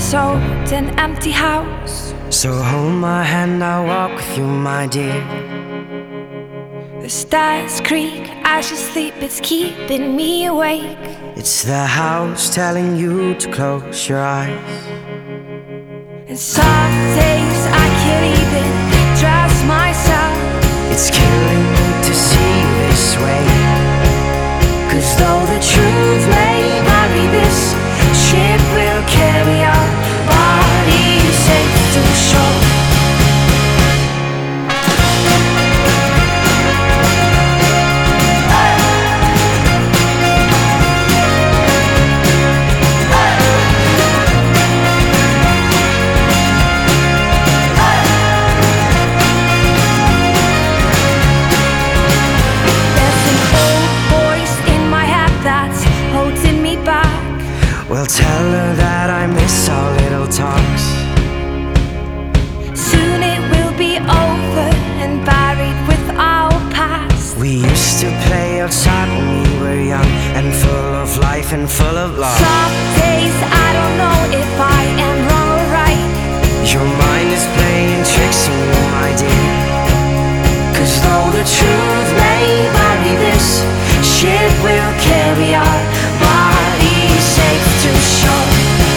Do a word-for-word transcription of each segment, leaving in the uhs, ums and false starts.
sold an empty house. So hold my hand, I'll walk with you, my dear. The stars creak as you sleep, it's keeping me awake. It's the house telling you to close your eyes. And some days I can't even trust myself. It's killing me to see you this way. 'Cause though the truth may vary, this ship will carry our bodies safe to shore. Well, tell her that I miss our little talks. Soon it will be over and buried with our past. We used to play outside when we were young and full of life and full of love. Some days I don't know if I am wrong or right. Your mind is playing tricks on you, my dear. 'Cause though the truth may vary, this ship will carry our bodies safe to shore.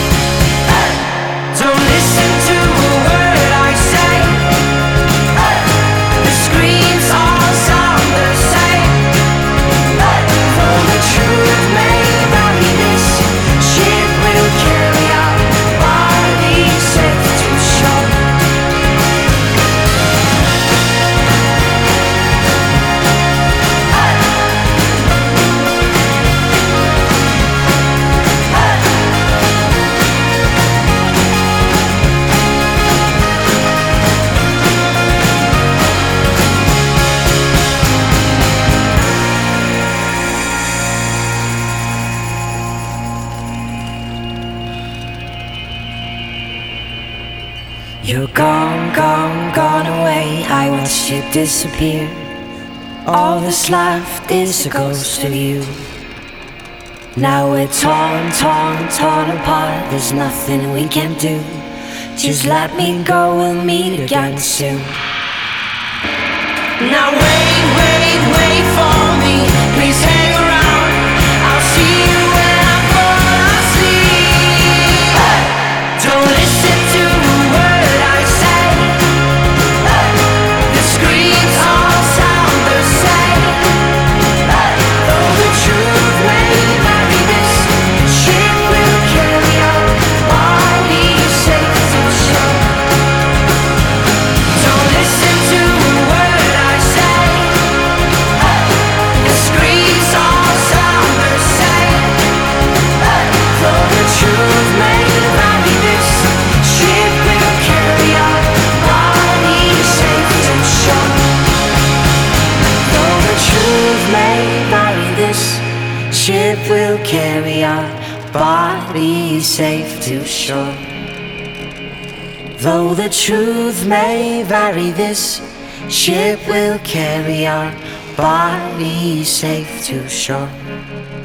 Don't listen to a word I say. The screams all sound the same. Though the truth may vary, this ship will carry our bodies safe to shore. You're gone, gone, gone away. I watched you disappear. All that's left is a ghost of you. Now we're torn, torn, torn apart. There's nothing we can do. Just let me go, we'll meet again soon. Now wait, wait, wait for me. Please hang around. I'll see you when I fall asleep. Don't listen to a word I say. The screams all sound the same. Though the truth may vary, this ship will carry our bodies safe to shore. Don't listen to a word I say. The screams all sound the same. Though the truth may vary, this ship will carry our bodies safe to shore. Though the truth may vary, this ship will carry our bodies safe to shore. Though the truth may vary, this ship will carry our bodies safe to shore.